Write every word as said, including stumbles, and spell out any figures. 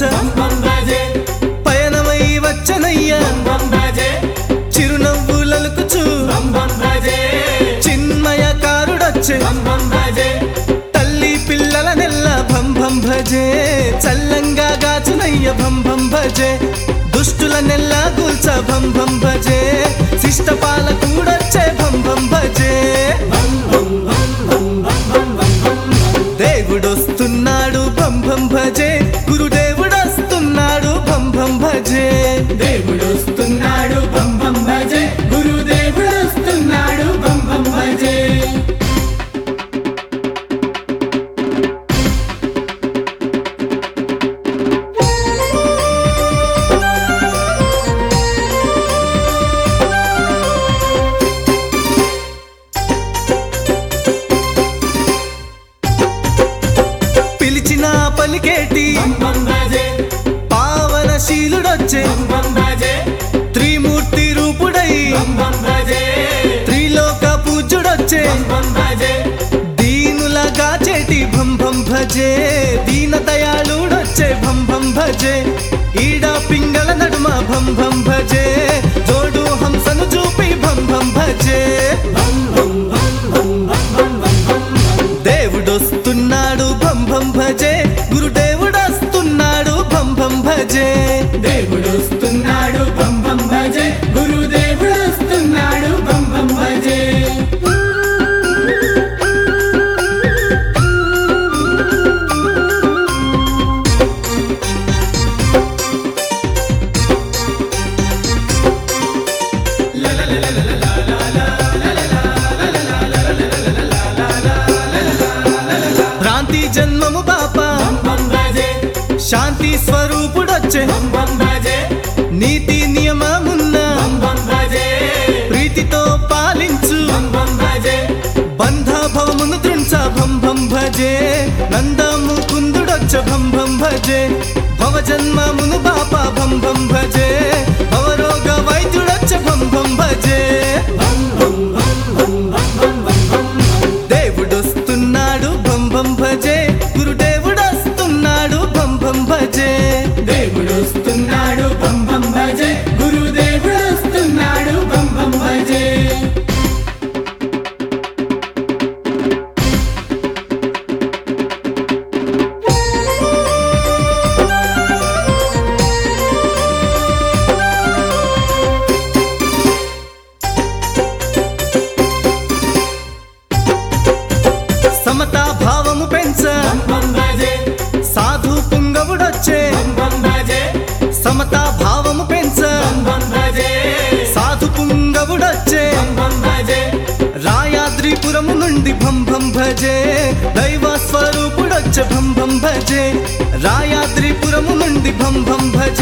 పయనమై వచ్చనయ్య చిరునవ్వులలుకుచు చిన్మయ కారుడొచ్చే తల్లి పిల్లల నెల్ల భం భం భజే చల్లంగా గాచునయ్య భం భం భజే దుష్టుల నెల్ల కూల్చ భం భం భజే శిష్ట పాలకుడొచ్చే భం భం భజే దేవుడొస్తున్నాడు భం భం భజే గురుదేవుడొస్తున్నాడు భం భం భజే దేవుడొస్తున్నాడు భం భం భజే గురుదేవుడొస్తున్నాడు భం భం భజే పిలిచిన పలికేటి పావనశీలుడొచ్చే త్రిమూర్తి రూపుడై త్రిలోక పూజ్యుడొచ్చే దీనులగా చేటి భం భం భజే దీన దయాళుడొచ్చే భం భం భజే ఈడ పింగళ నడుమ భం భం భజే జోడు హంసను చూపి భం భం భజే దేవుడొస్తున్నాడు భం భం భజే గురుదేవుడొస్తున్నాడు భం భం భజే దేవుడొస్తున్నాడు భం భం భజే గురుదేవుడొస్తున్నాడు భం భం భజే భ్రాంతి జన్మము పాప శాంతి స్వరూపుడొచ్చే నీతి నియమమున్న ప్రీతితో పాలించు బంధ భవమును తృంచ భం భం భజే నందము కుందుడొచ్చ భం భం భజే భవ జన్మమును పాప భం భం భజే భవరోగ వైద్యుడొచ్చ భం భం భజే దేవుడొస్తున్నాడు భం భం భజే గురుదేవుడొస్తున్నాడు భం భం భజే దేవుడొస్తున్నాడు భం భం భజే గురుదేవుడొస్తున్నాడు భం భం భజే సమతా భావము పెంచ సాధు పుంగవుడొచ్చే సమతా భావము పెంచ సాధు పుంగవుడొచ్చే రాయాద్రిపురము నుండి భం భం భజే దైవ స్వరూపుడొచ్చే భం భం భజే రాయాద్రిపురము నుండి భం భం భజే